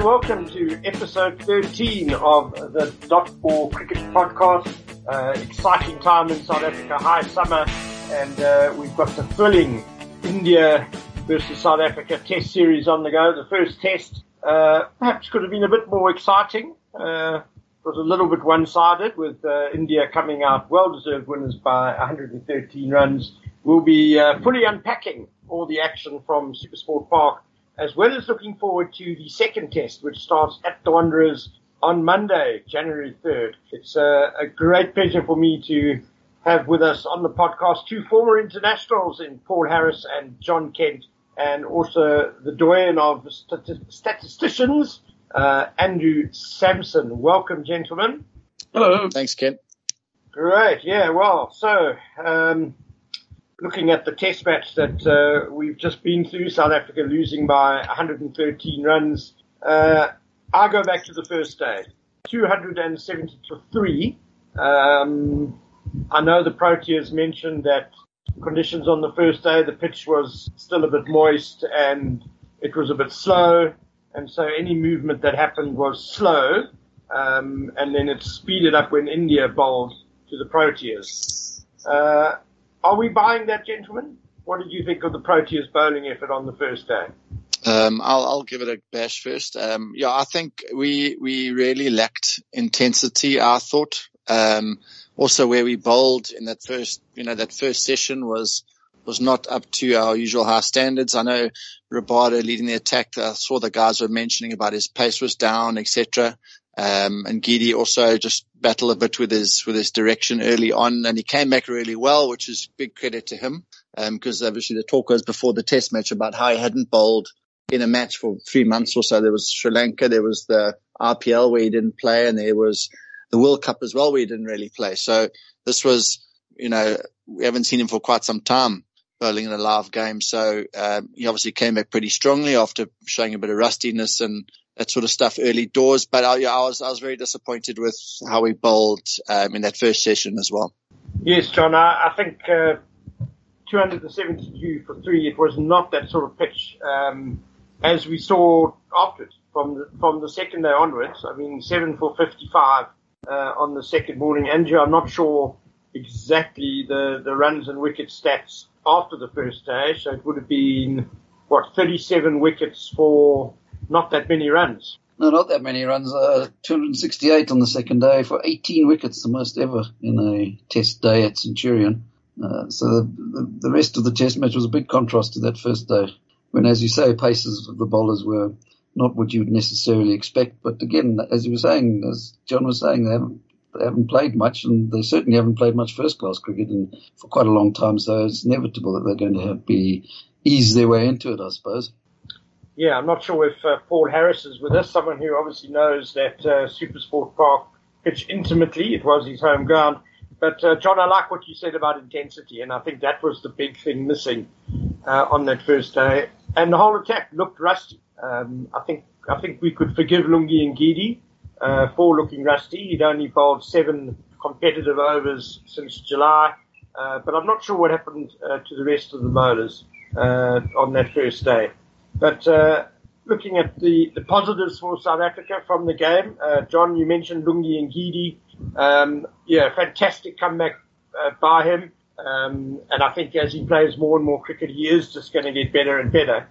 welcome to episode 13 of the Dot Ball Cricket Podcast. Exciting time in South Africa, high summer, and we've got the thrilling India versus South Africa test series on the go. The first test perhaps could have been a bit more exciting. It was a little bit one-sided with India coming out well-deserved winners by 113 runs. We'll be fully unpacking all the action from Supersport Park, as well as looking forward to the second test, which starts at the Wanderers on Monday, January 3rd. It's a great pleasure for me to have with us on the podcast two former internationals in Paul Harris and John Kent, and also the doyen of statisticians, Andrew Sampson. Welcome, gentlemen. Hello. Thanks, Kent. Great. Yeah, well, so looking at the test match that we've just been through, South Africa losing by 113 runs. I go back to the first day, 273. I know the Proteas mentioned that conditions on the first day, the pitch was still a bit moist and it was a bit slow, and so any movement that happened was slow, and then it speeded up when India bowled to the Proteas. Are we buying that, gentlemen? What did you think of the Proteas bowling effort on the first day? I'll give it a bash first. I think we really lacked intensity, I thought. Also where we bowled in that first session was not up to our usual high standards. I know Rabada leading the attack, I saw the guys were mentioning about his pace was down, etc. And Gidi also just battled a bit with his direction early on, and he came back really well, which is big credit to him. Because obviously the talk was before the test match about how he hadn't bowled in a match for 3 months or so. There was Sri Lanka, there was the RPL where he didn't play, and there was the World Cup as well where he didn't really play. So this was, we haven't seen him for quite some time bowling in a live game. So he obviously came back pretty strongly after showing a bit of rustiness and that sort of stuff early doors. But I was very disappointed with how he bowled in that first session as well. Yes, John, I think 272 for 3, it was not that sort of pitch as we saw afterwards from the second day onwards. I mean, 7 for 55 on the second morning. Andrew, I'm not sure exactly the runs and wicket stats after the first day, so it would have been 37 wickets for not that many runs. No, not that many runs. 268 on the second day for 18 wickets, the most ever in a test day at Centurion. So the rest of the test match was a big contrast to that first day, when, as you say, paces of the bowlers were not what you'd necessarily expect. But again, as you were saying, as John was saying, they haven't played much, and they certainly haven't played much first-class cricket for quite a long time. So it's inevitable that they're going to ease their way into it, I suppose. Yeah, I'm not sure if Paul Harris is with us, someone who obviously knows that Supersport Park pitch intimately. It was his home ground. But, John, I like what you said about intensity, and I think that was the big thing missing on that first day. And the whole attack looked rusty. I think we could forgive Lungi and Gidi for looking rusty. He'd only bowled 7 competitive overs since July, but I'm not sure what happened to the rest of the bowlers on that first day. But looking at the positives for South Africa from the game, John, you mentioned Lungi and Gidi. Fantastic comeback by him. And I think as he plays more and more cricket, he is just going to get better and better.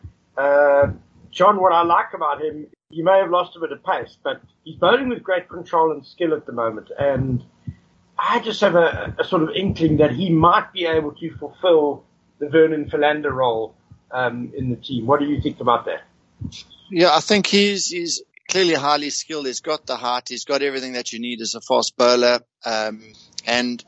John, what I like about him, he may have lost a bit of pace, but he's bowling with great control and skill at the moment. And I just have a sort of inkling that he might be able to fulfill the Vernon Philander role in the team. What do you think about that? Yeah, I think he's clearly highly skilled. He's got the height. He's got everything that you need as a fast bowler. And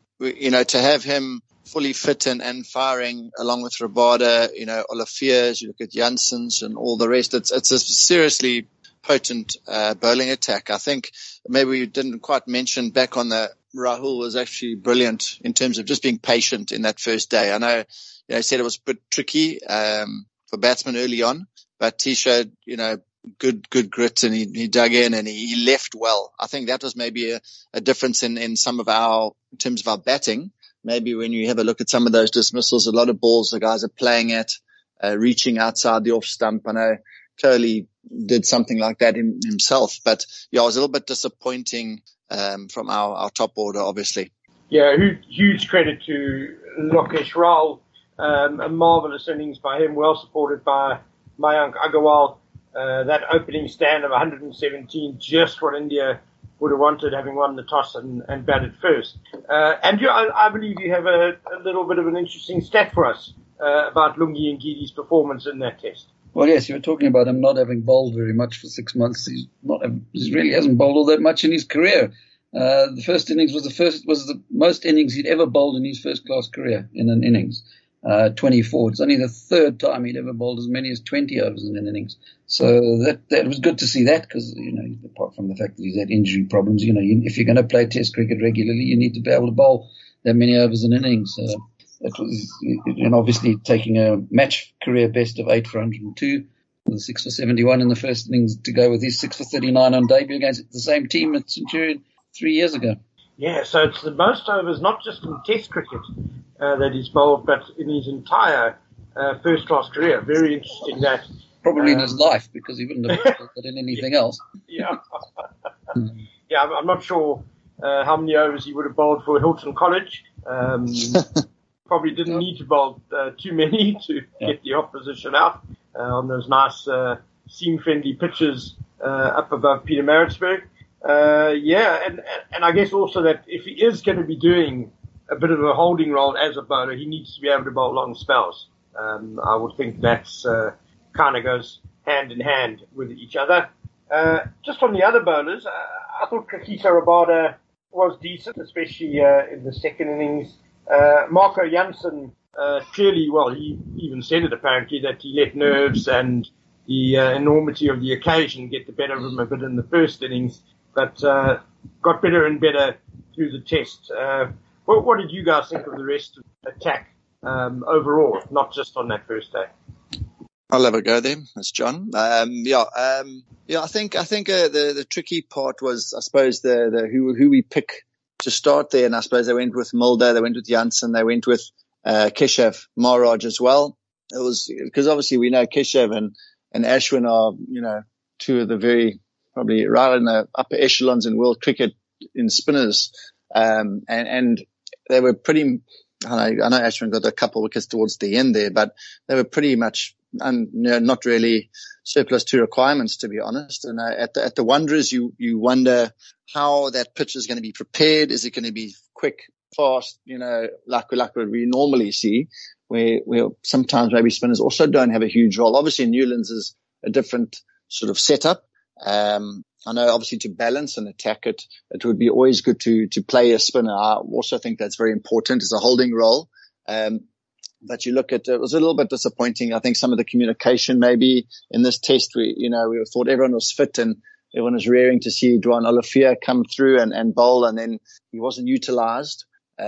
to have him fully fit and firing along with Rabada, Olafia, you look at Janssens and all the rest, it's a seriously potent bowling attack. I think maybe we didn't quite mention back on the Rahul was actually brilliant in terms of just being patient in that first day. I know, he said it was a bit tricky for batsmen early on, but he showed, good grit, and he dug in and he left well. I think that was maybe a difference in in terms of our batting. Maybe when you have a look at some of those dismissals, a lot of balls the guys are playing at, reaching outside the off stump. I know Kohli did something like that himself. But yeah, it was a little bit disappointing from our top order, obviously. Yeah, huge credit to Lokesh Rahul. A marvellous innings by him, well supported by Mayank Agarwal. That opening stand of 117, just what India would have wanted, having won the toss and batted first. Andrew, I believe you have a little bit of an interesting stat for us about Lungi Ngidi's performance in that test. Well, yes, you were talking about him not having bowled very much for 6 months. He really hasn't bowled all that much in his career. The first innings was the most innings he'd ever bowled in his first-class career in an innings. 24. It's only the third time he'd ever bowled as many as 20 overs in an innings. So that was good to see that, because, apart from the fact that he's had injury problems, if you're going to play Test cricket regularly, you need to be able to bowl that many overs in an innings. That was, and obviously taking a match career best of 8 for 102, with 6 for 71 in the first innings to go with his 6 for 39 on debut against the same team at Centurion 3 years ago. Yeah, so it's the most overs, not just in Test cricket that he's bowled, but in his entire first-class career. Very interesting that. Probably in his life, because he wouldn't have bowled it in anything else. Yeah. Yeah, I'm not sure how many overs he would have bowled for Hilton College. Probably didn't need to bowl too many to get the opposition out on those nice seam-friendly pitches up above Pietermaritzburg. And I guess also that if he is going to be doing a bit of a holding role as a bowler, he needs to be able to bowl long spells. I would think that's kind of goes hand in hand with each other. Just on the other bowlers, I thought Kakisa Rabada was decent, especially in the second innings. Marco Jansen clearly, he even said it apparently, that he let nerves and the enormity of the occasion get the better of him a bit in the first innings, but got better and better through the test. What did you guys think of the rest of the attack overall, not just on that first day? I'll have a go then. That's John. I think the tricky part was, I suppose, the who we pick to start there, and I suppose they went with Mulder, they went with Jansen, they went with Keshav, Maharaj as well. It was because obviously we know Keshav and Ashwin are two of the very probably right in the upper echelons in world cricket in spinners, and they were pretty. I know Ashwin got a couple of wickets towards the end there, but they were pretty much not really surplus to requirements, to be honest. And at the Wanderers, you wonder how that pitch is going to be prepared. Is it going to be quick, fast, like what we normally see, where sometimes maybe spinners also don't have a huge role. Obviously, Newlands is a different sort of setup. I know obviously to balance and attack it would be always good to play a spinner. I also think that's very important as a holding role. But you look at it was a little bit disappointing. I think some of the communication maybe in this test, we thought everyone was fit and everyone was rearing to see Dwan Olafia come through and bowl, and then he wasn't utilized.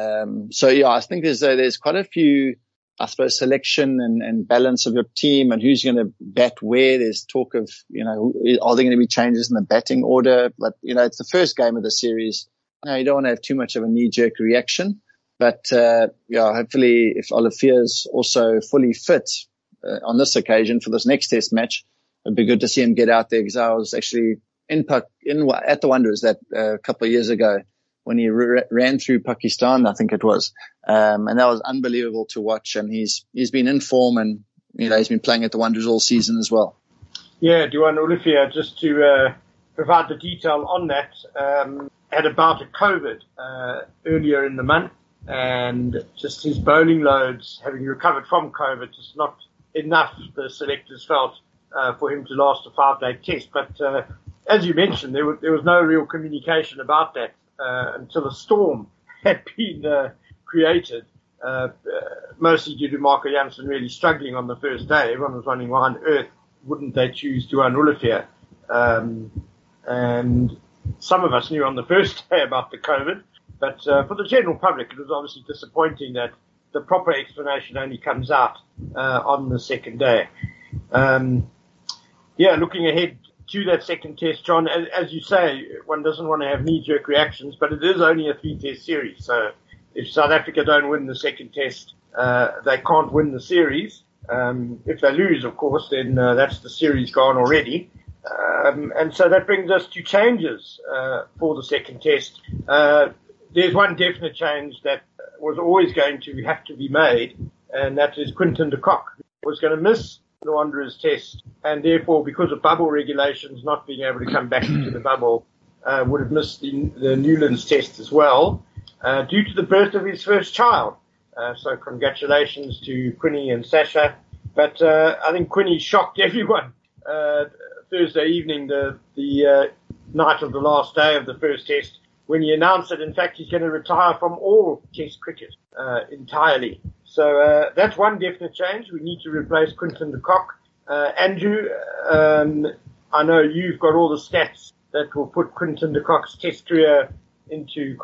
I think there's quite a few, I suppose, selection and balance of your team and who's going to bat where. There's talk of, are there going to be changes in the batting order? But, it's the first game of the series. You don't want to have too much of a knee-jerk reaction. But, hopefully if Olafia is also fully fit on this occasion for this next test match, it'd be good to see him get out there, because I was actually at the Wanderers that a couple of years ago when he ran through Pakistan, I think it was. And that was unbelievable to watch. And he's been in form, and, he's been playing at the Wanderers all season as well. Yeah, Dwan Olafia, just to provide the detail on that, had a bout of COVID earlier in the month, and just his bowling loads, having recovered from COVID, just not enough, the selectors felt, for him to last a 5-day test. But as you mentioned, there was no real communication about that until a storm had been created, mostly due to Marco Jansen really struggling on the first day. Everyone was wondering why on earth wouldn't they choose Dwan Olafia. And some of us knew on the first day about the COVID, but for the general public, it was obviously disappointing that the proper explanation only comes out on the second day. Looking ahead to that second test, John, as you say, one doesn't want to have knee-jerk reactions, but it is only a 3-test series. So if South Africa don't win the second test, they can't win the series. If they lose, of course, then that's the series gone already. And so that brings us to changes for the second test. There's one definite change that was always going to have to be made, and that is Quinton de Kock was going to miss the Wanderers test, and therefore, because of bubble regulations, not being able to come back into the bubble, would have missed the Newlands test as well, due to the birth of his first child. So congratulations to Quinny and Sasha. But I think Quinny shocked everyone Thursday evening, the night of the last day of the first test, when he announced that, in fact, he's going to retire from all test cricket entirely. So that's one definite change. We need to replace Quinton de Kock. Andrew, I know you've got all the stats that will put Quinton de Kock's test career into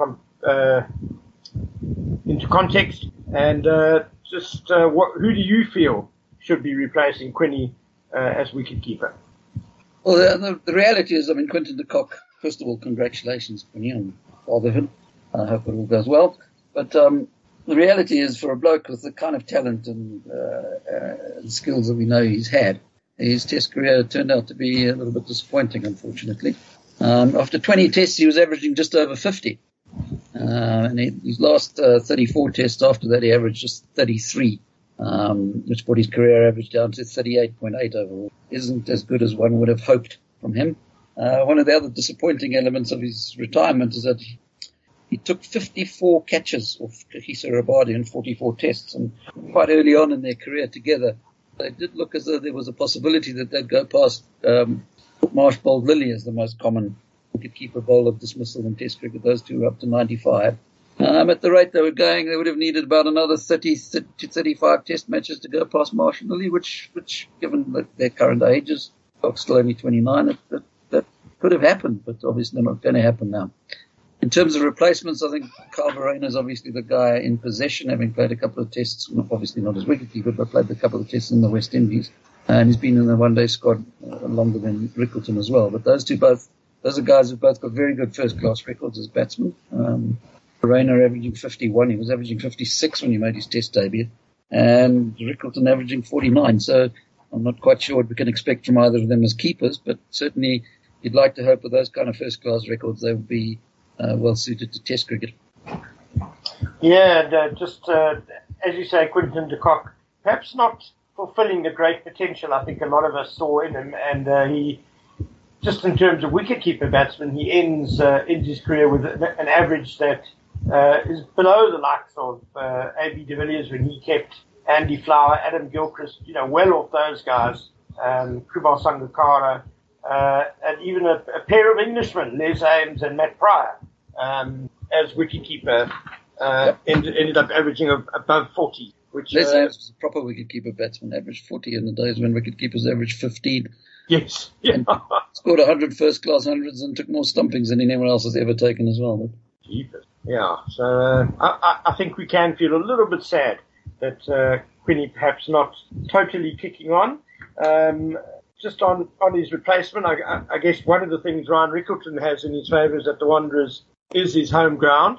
context. And who do you feel should be replacing Quinny as wicketkeeper? Well, the reality is, Quinton de Kock, first of all, congratulations, Quinny, on fatherhood. I hope it all goes well. But the reality is, for a bloke with the kind of talent and skills that we know he's had, his test career turned out to be a little bit disappointing, unfortunately. After 20 tests, he was averaging just over 50. And his last 34 tests after that, he averaged just 33, which brought his career average down to 38.8 overall. Isn't as good as one would have hoped from him. One of the other disappointing elements of his retirement is that he took 54 catches off Kagiso Rabada in 44 tests, and quite early on in their career together, they did look as though there was a possibility that they'd go past Marsh Bowled Lilly as the most common wicketkeeper bowler dismissal in Test cricket. Those two were up to 95. At the rate they were going, they would have needed about another 30 to 35 Test matches to go past Marsh and Lilly, which given their current ages, Cock's still only 29, that could have happened, but obviously not going to happen now. In terms of replacements, I think Carl Verreynne is obviously the guy in possession, having played a couple of tests, obviously not as wicketkeeper, but played a couple of tests in the West Indies. And he's been in the one-day squad longer than Rickleton as well. But those are guys who've both got very good first-class records as batsmen. Verreynne averaging 51. He was averaging 56 when he made his test debut. And Rickleton averaging 49. So I'm not quite sure what we can expect from either of them as keepers, but certainly you'd like to hope with those kind of first-class records they would be well suited to Test cricket. Yeah, and as you say, Quinton de Kock, perhaps not fulfilling the great potential I think a lot of us saw in him, and he, just in terms of wicketkeeper batsman, he ends his career with an average that is below the likes of A.B. de Villiers when he kept Andy Flower, Adam Gilchrist, well off those guys, Kribal Sangakkara, and even a pair of Englishmen, Les Ames and Matt Pryor, as wicketkeeper, ended up averaging above 40. Which, Les Ames was a proper wicketkeeper batsman, averaged 40 in the days when wicketkeepers averaged 15. Yes. Yeah. And scored 100 first-class hundreds and took more stumpings than anyone else has ever taken as well. Jeepers. Yeah, so I think we can feel a little bit sad that Quinny perhaps not totally kicking on. Just on his replacement, I guess one of the things Ryan Rickleton has in his favour is that the Wanderers is his home ground,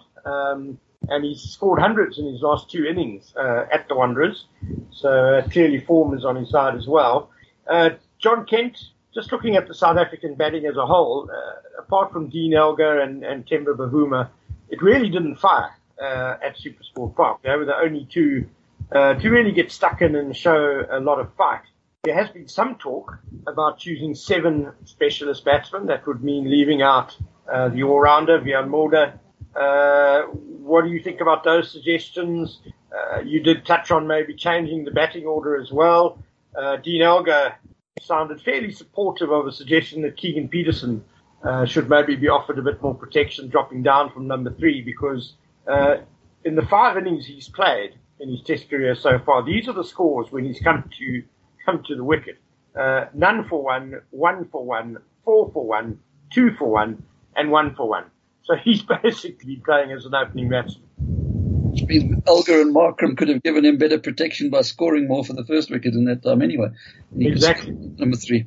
and he's scored hundreds in his last two innings at the Wanderers, so clearly form is on his side as well. John Kent, just looking at the South African batting as a whole, apart from Dean Elgar and Temba Bavuma, it really didn't fire at SuperSport Park. They were the only two to really get stuck in and show a lot of fight. There has been some talk about choosing 7 specialist batsmen. That would mean leaving out the all-rounder, Wiaan Mulder. What do you think about those suggestions? You did touch on maybe changing the batting order as well. Dean Elgar sounded fairly supportive of a suggestion that Keegan Peterson should maybe be offered a bit more protection, dropping down from number 3, because in the 5 innings he's played in his Test career so far, these are the scores when he's come to the wicket. None for 1, 1 for 1, 4 for 1, 2 for 1, and 1 for 1. So he's basically playing as an opening batsman. Which means Elgar and Markram could have given him better protection by scoring more for the first wicket in that time anyway. Exactly. Number 3.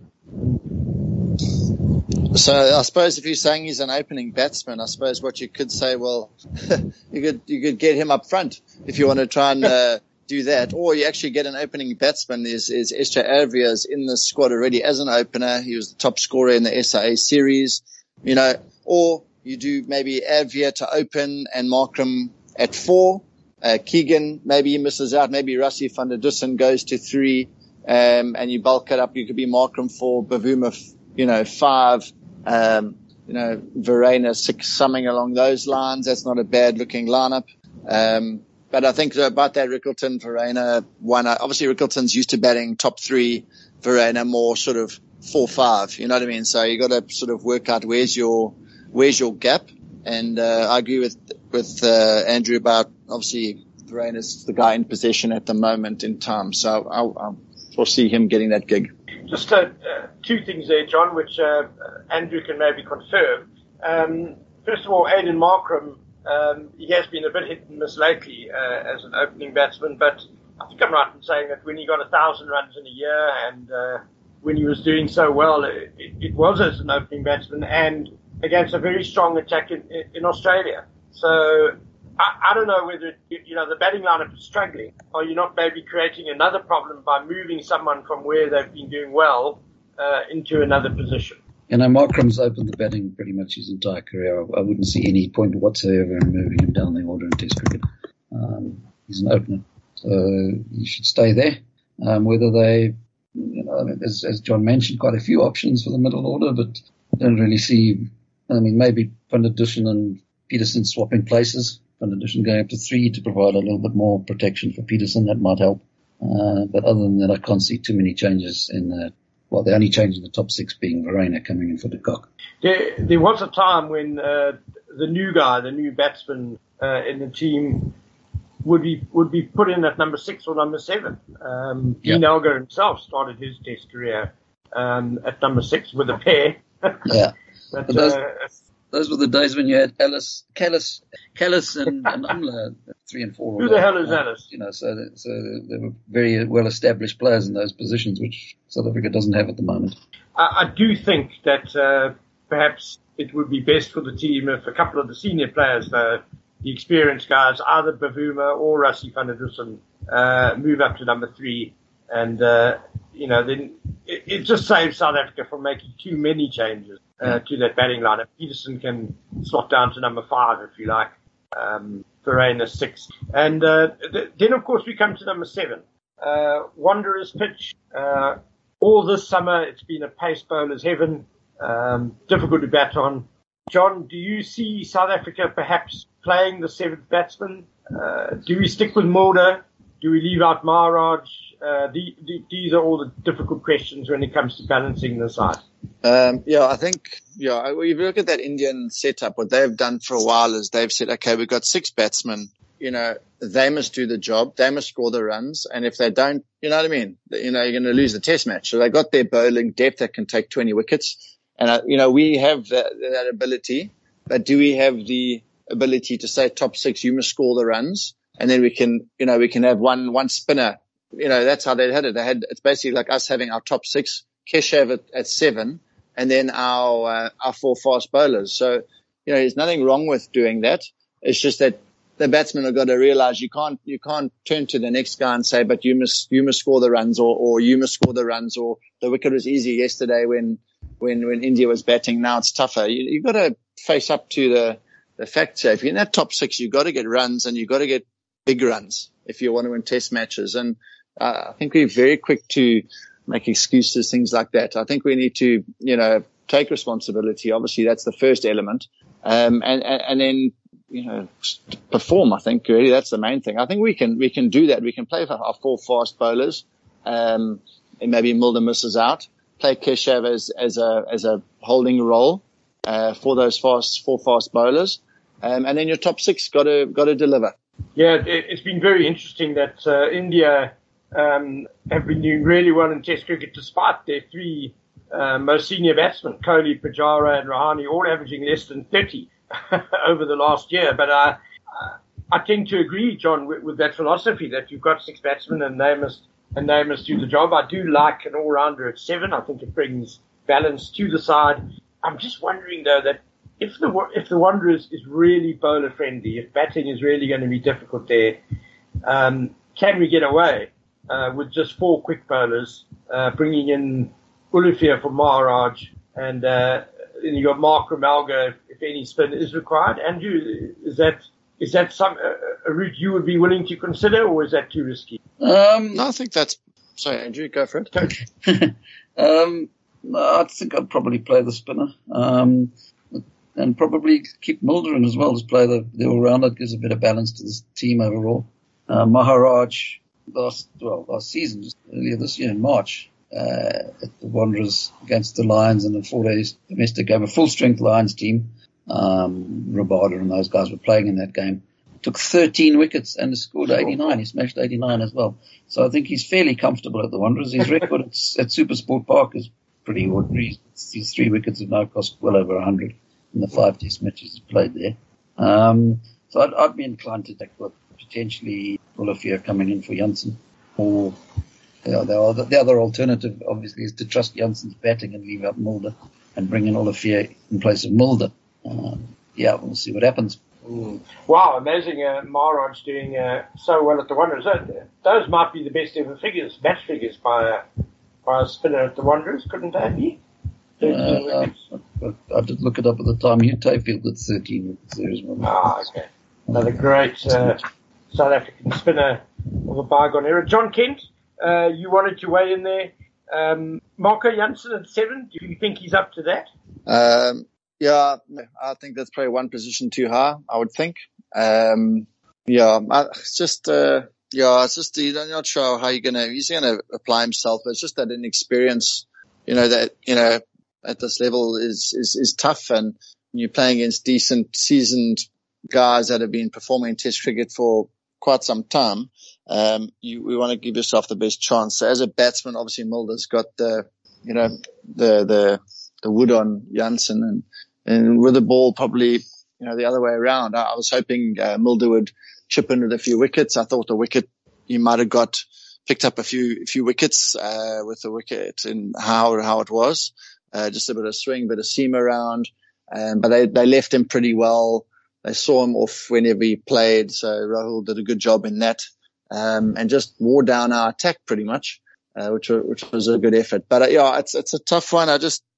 So I suppose if you're saying he's an opening batsman, I suppose what you could say, well, you could get him up front if you want to try and do that, or you actually get an opening batsman. Is SJ Avria's in the squad already as an opener. He was the top scorer in the SIA series, or you do maybe Avria to open and Markram at 4. Keegan, maybe he misses out. Maybe Rassie van der Dussen goes to 3, and you bulk it up. You could be Markram 4, Bavuma, 5, Verreynne 6, something along those lines. That's not a bad looking lineup. But I think about that Rickelton, Verreynne, 1. Obviously Rickelton's used to batting top 3, Verreynne more sort of 4-5. You know what I mean? So you got to sort of work out where's your gap. And I agree with Andrew about obviously Verreynne's the guy in possession at the moment in time. So I'll foresee him getting that gig. Just 2 things there, John, which Andrew can maybe confirm. First of all, Aiden Markram, he has been a bit hit and miss lately as an opening batsman, but I think I'm right in saying that when he got 1,000 runs in a year and when he was doing so well, it was as an opening batsman and against a very strong attack in Australia. So I don't know whether, the batting lineup is struggling. Are you not maybe creating another problem by moving someone from where they've been doing well into another position? Markram's opened the batting pretty much his entire career. I wouldn't see any point whatsoever in moving him down the order in Test cricket. He's an opener, so he should stay there. Whether they, as John mentioned, quite a few options for the middle order, but don't really see. Maybe Van der Dussen and Peterson swapping places. Van der Dussen going up to 3 to provide a little bit more protection for Peterson. That might help. But other than that, I can't see too many changes in the only change in the top 6 being Verreynne coming in for de Kock. There was a time when the new batsman in the team would be put in at number 6 or number 7. Dean Elgar himself started his Test career at number 6 with a pair. Yeah. But those were the days when you had Callis and Umla 3 and 4. Who the hell is Alice? So they were very well established players in those positions, which South Africa doesn't have at the moment. I do think that perhaps it would be best for the team if a couple of the senior players, the experienced guys, either Bavuma or Rassie van der Dussen, move up to number 3, and then it just saves South Africa from making too many changes to that batting lineup. Peterson can slot down to number 5 if you like. Verreynne 6, and then of course we come to number 7. Wanderers pitch. All this summer it's been a pace bowler's heaven. Difficult to bat on. John, do you see South Africa perhaps playing the 7th batsman? Do we stick with Mulder? Do we leave out Maharaj? These are all the difficult questions when it comes to balancing the side. I think, if you look at that Indian setup, what they've done for a while is they've said, okay, we've got 6 batsmen, they must do the job, they must score the runs, and if they don't, you know what I mean, you're going to lose the Test match. So they got their bowling depth that can take 20 wickets, and we have that ability, but do we have the ability to say top 6, you must score the runs, and then we can have one spinner. That's how they had it. It's basically like us having our top 6, Keshav at 7, and then our 4 fast bowlers. So, there's nothing wrong with doing that. It's just that the batsmen have got to realize you can't turn to the next guy and say, but you must score the runs or you must score the runs, or the wicket was easy yesterday when India was batting. Now it's tougher. You've got to face up to the fact that if you're in that top 6, you've got to get runs and you've got to get big runs if you want to win Test matches. And I think we're very quick to make excuses, things like that. I think we need to, take responsibility. Obviously, that's the first element. And then, perform. I think really that's the main thing. I think we can do that. We can play for our 4 fast bowlers. And maybe Mulder misses out. Play Keshav as a holding role, for those 4 fast bowlers. And then your top 6 got to deliver. Yeah, it's been very interesting that India have been doing really well in Test cricket despite their 3 most senior batsmen, Kohli, Pujara and Rahane, all averaging less than 30 over the last year. But I tend to agree, John, with that philosophy that you've got 6 batsmen and they must do the job. I do like an all-rounder at 7. I think it brings balance to the side. I'm just wondering, though, that if the Wanderers is really bowler friendly, if batting is really going to be difficult there, can we get away with just 4 quick bowlers, bringing in Olivier for Maharaj, and then you got Mark Ramalgo if any spin is required. Andrew, is that a route you would be willing to consider, or is that too risky? No, I think that's. Sorry, Andrew, go for it. No, I think I'd probably play the spinner, and probably keep Mulder in as well as play the all-rounder. Gives a bit of balance to this team overall. Maharaj last season, just earlier this year in March, at the Wanderers against the Lions in a 4 days domestic game, a full-strength Lions team. Rabada and those guys were playing in that game. Took 13 wickets and scored 89. He smashed 89 as well. So I think he's fairly comfortable at the Wanderers. His record at Supersport Park is pretty ordinary. His 3 wickets have now cost well over 100 in the 5 test matches he's played there. So I'd be inclined to take potentially Olivier coming in for Jansen. Or the other alternative, obviously, is to trust Jansen's batting and leave out Mulder and bring in Olivier in place of Mulder. We'll see what happens. Wow, amazing. Maharaj doing so well at the Wanderers. Those might be the best ever match figures by a spinner at the Wanderers, couldn't they be? I did look it up at the time. Hugh Tayfield with 13 wickets there as well. Okay. Another great South African spinner of a bygone era. John Kent, you wanted to weigh in there. Marco Jansen at 7, do you think he's up to that? Yeah, I think that's probably 1 position too high, I would think. It's just you're not sure how he's gonna apply himself. It's just that inexperience, at this level is tough, and when you're playing against decent, seasoned guys that have been performing Test cricket for quite some time, we want to give yourself the best chance. So as a batsman, obviously Mulder's got the wood on Jansen, and with the ball probably, the other way around. I was hoping Mulder would chip in with a few wickets. I thought he might have picked up a few wickets, with the wicket and how it was. Just a bit of swing, bit of seam around. But they left him pretty well. They saw him off whenever he played. So Rahul did a good job in that. And just wore down our attack pretty much, which was a good effort. But it's a tough one. I just,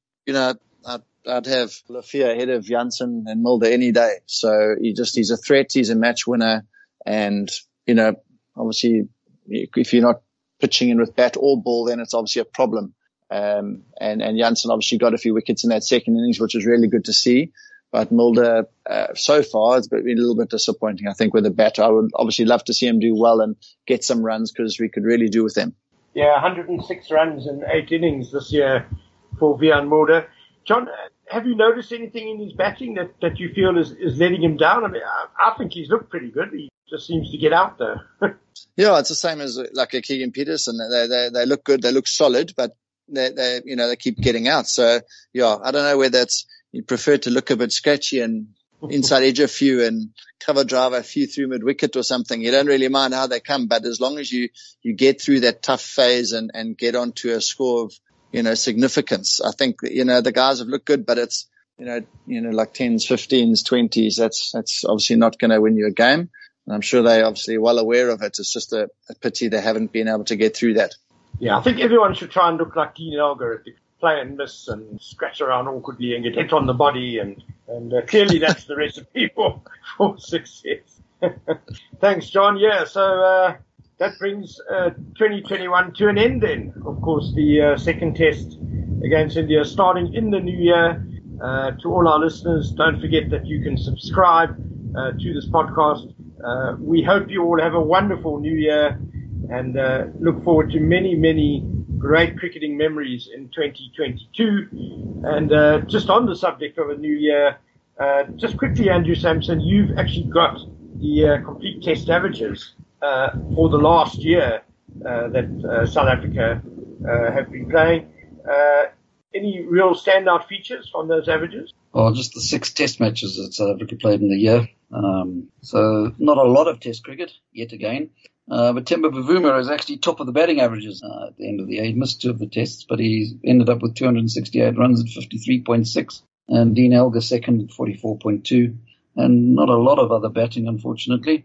I'd have Olivier ahead of Jansen and Mulder any day. So he's a threat. He's a match winner. And, obviously if you're not pitching in with bat or ball, then it's obviously a problem. And Jansen obviously got a few wickets in that second innings, which was really good to see. But Mulder, so far, it's been a little bit disappointing, I think, with the bat. I would obviously love to see him do well and get some runs, because we could really do with them. Yeah, 106 runs in 8 innings this year for Wiaan Mulder. John, have you noticed anything in his batting that you feel is letting him down? I mean, I think he's looked pretty good. He just seems to get out there. Yeah, it's the same as like a Keegan Peterson. They look good, they look solid, but they keep getting out. So I don't know whether you prefer to look a bit scratchy and inside edge a few and cover drive a few through mid wicket or something. You don't really mind how they come, but as long as you get through that tough phase and get onto a score of, significance, I think, the guys have looked good, but it's, like 10s, 15s, 20s. That's obviously not going to win you a game. And I'm sure they're obviously well aware of it. It's just a pity they haven't been able to get through that. Yeah, I think everyone should try and look like Dean Elgar, play and miss and scratch around awkwardly and get hit on the body, and clearly that's the recipe for success. Thanks, John. Yeah, so that brings 2021 to an end then. Of course, the second test against India starting in the new year. To all our listeners, don't forget that you can subscribe to this podcast. We hope you all have a wonderful new year, and look forward to many, many great cricketing memories in 2022. And just on the subject of a new year, just quickly, Andrew Sampson, you've actually got the complete test averages for the last year that South Africa have been playing. Any real standout features on those averages? Well, just the 6 test matches that South Africa played in the year. So not a lot of test cricket, yet again. But Temba Bavuma is actually top of the batting averages at the end of the year. He missed 2 of the tests, but he ended up with 268 runs at 53.6. And Dean Elgar second at 44.2. And not a lot of other batting, unfortunately.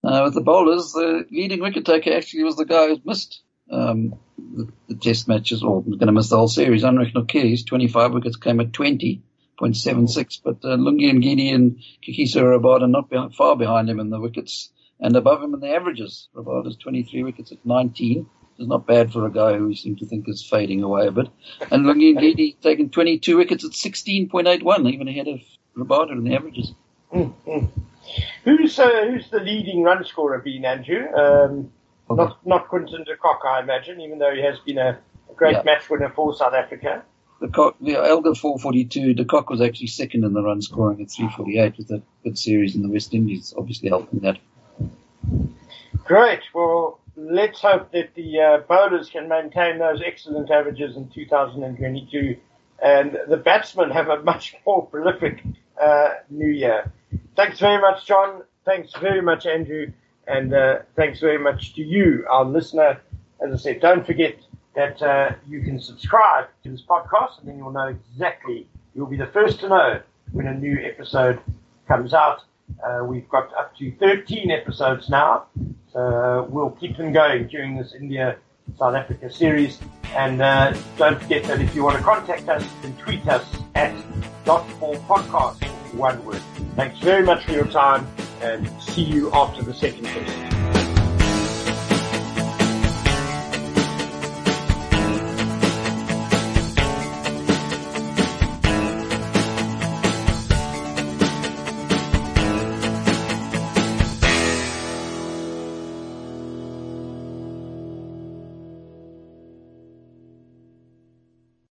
With the bowlers, the leading wicket taker actually was the guy who's missed the test matches, or going to miss the whole series. Anrich Nortje, his 25 wickets came at 20.76, but Lungi Ngidi and Kagiso Rabada not far behind him in the wickets and above him in the averages. Rabada's 23 wickets at 19. It's not bad for a guy who we seem to think is fading away a bit. And Lungi Ngidi taking 22 wickets at 16.81, even ahead of Rabada in the averages. Mm-hmm. Who's the leading run scorer been, Andrew? Not Quinton de Kock, I imagine, even though he has been a great match winner for South Africa. Elgar 442. De Kock was actually second in the run scoring at 348 with a good series in the West Indies, obviously helping that. Great. Well, let's hope that the bowlers can maintain those excellent averages in 2022 and the batsmen have a much more prolific new year. Thanks very much, John. Thanks very much, Andrew. And thanks very much to you, our listener. As I said, don't forget that you can subscribe to this podcast, and then you'll know you'll be the first to know when a new episode comes out. We've got up to 13 episodes now, so we'll keep them going during this India-South Africa series. And don't forget that if you want to contact us, you can tweet us at @.4podcast, one word. Thanks very much for your time, and see you after the second test.